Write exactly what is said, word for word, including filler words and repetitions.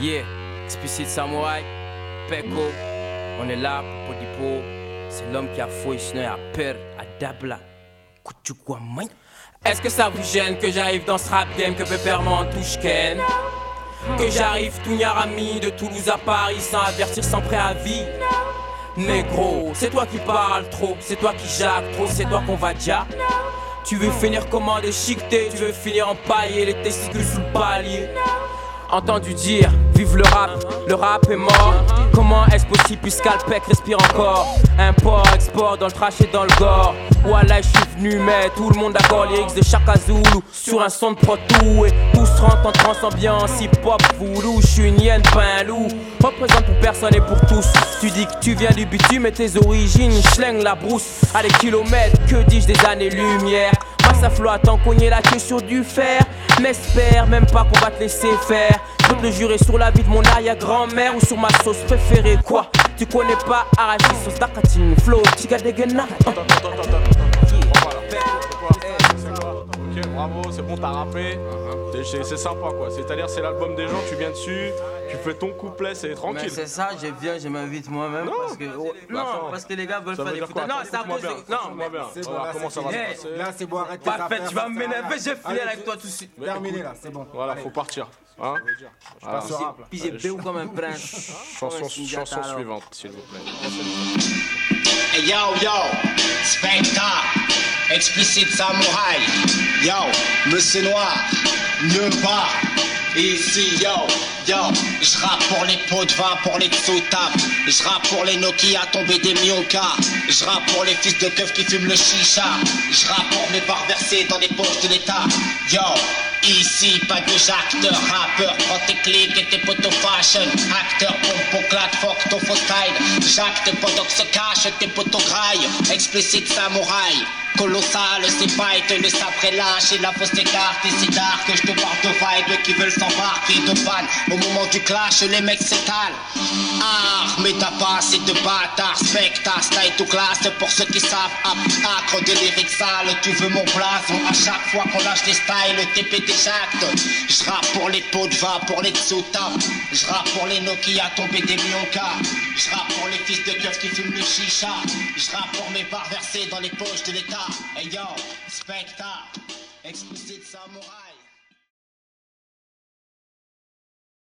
Yeah, Explicit Samouraï, Peko, on est là pour Podipo. C'est l'homme qui a fouillé, sinon à peur, à Dabla. Kouchoukwamay. Est-ce que ça vous gêne que j'arrive dans ce rap game, que Pépère m'en touche Ken? Que j'arrive tout Nyarami de Toulouse à Paris sans avertir, sans préavis? Négro, c'est toi qui parles trop, c'est toi qui jacques trop, c'est toi qu'on va déjà. Tu veux finir comment déchiqueté, tu veux finir empaillé, les testicules sous le palier. Entendu dire, vive le rap, le rap est mort. Comment est-ce possible puisqu'Alpec respire encore? Import, export, dans le trash et dans le gore. Voilà, je suis venu mettre tout le monde d'accord. Les X de Chaka Zulu sur un son de Pro Tour. Et tous rentrent en trans ambiance hip-hop voodoo. Je suis une hyène, pas un loup. Représente pour personne et pour tous. Tu dis que tu viens du bitume et tes origines schling la brousse. À des kilomètres, que dis-je des années-lumière. Masse à flot à t'en cogner la queue sur du fer. N'espère même pas qu'on va te laisser faire. Je peux te le jurer sur la vie de mon arrière-grand-mère ou sur ma sauce préférée. Quoi? Tu connais pas Arachi, sauce d'Akatine, flow, chiga degena. Ok, bravo, c'est bon, t'as rappé. C'est, c'est sympa quoi. C'est-à-dire, c'est l'album des gens, tu viens dessus, tu fais ton couplet, c'est tranquille. Mais c'est ça, je viens, je m'invite moi-même. Non, parce que, oh, non, parce que les gars veulent ça faire veut des dire quoi? foutaises. Non, c'est à cause de. Non, mais bien. C'est bon, Voilà, là, comment c'est ça va se fini. passer? Là, c'est bon, arrête tes Parfait, affaires, tu vas ça me sert à m'énerver, rien. je vais filer avec toi tout de suite. Terminé là, c'est bon. Voilà, Allez. faut partir. Hein? Je passe au rap là. Puis j'ai béou comme un prince. Chanson, chanson suivante, s'il vous plaît. Hey yo yo, spectacle, Explicit Samouraï. Yo, Monsieur Noir, mieux pas. Ici yo, yo, j'rappe pour les pots de vin, pour les sous-tapes. J'rappe pour les Nokia tombés des Mioka. J'rappe pour les fils de keufs qui fument le chicha. J'rappe pour mes barres versées dans les poches de l'État. Yo, ici pas de j'acteur, rappeur, prends tes clics et tes potos fashion. Acteur, pompe, claque, fuck ton faux style. J'acte pendant que se cachent tes potos graille. Explicit Samouraï. Colossal, c'est fight, le sabre est lâche et la fausse écarte. Et c'est dark, je te parle de vibes qui veulent s'embarquer de panne. Au moment du clash, les mecs s'étalent. Arme ta passe et de bâtard, spectacle, style tout classe. Pour ceux qui savent, ap, acre de lyrics sales. Tu veux mon blason, à chaque fois qu'on lâche des styles, T P des actes. J'rappe pour les pots de vin, pour les sous-tapes. J'rappe pour les Nokia tombés des Mionka. J'rappe pour les fils de keufs qui fument le chicha. J'rappe pour mes barres versées dans les poches de l'État. Hey yo, spectacle, Explicit Samouraï.